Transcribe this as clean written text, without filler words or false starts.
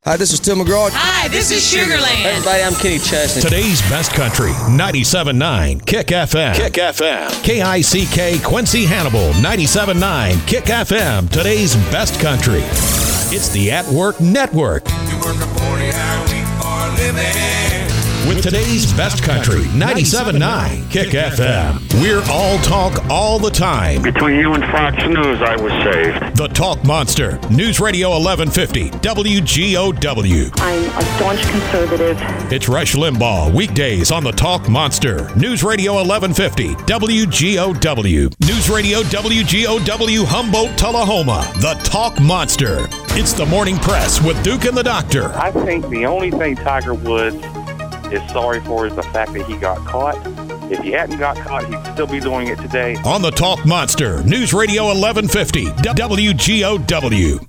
Hi, this is Tim McGraw. Hi, this is Sugarland. Hey, everybody, I'm Kenny Chesney. Today's Best Country, 97.9 Kick FM. Kick FM. KICK Quincy Hannibal, 97.9 Kick FM. Today's Best Country. It's the At Work Network. You work a 40-hour week for a living. With today's Best Country, 97.9 Kick FM. We're all talk all the time. Between you and Fox News, I was saved. The Talk Monster, News Radio 1150, WGOW. I'm a staunch conservative. It's Rush Limbaugh, weekdays on the Talk Monster, News Radio 1150, WGOW. News Radio WGOW, Humboldt, Tullahoma, the Talk Monster. It's the Morning Press with Duke and the Doctor. I think the only thing Tiger Woods is sorry for is the fact that he got caught. If he hadn't got caught, he'd still be doing it today. On the Talk Monster, News Radio 1150, WGOW.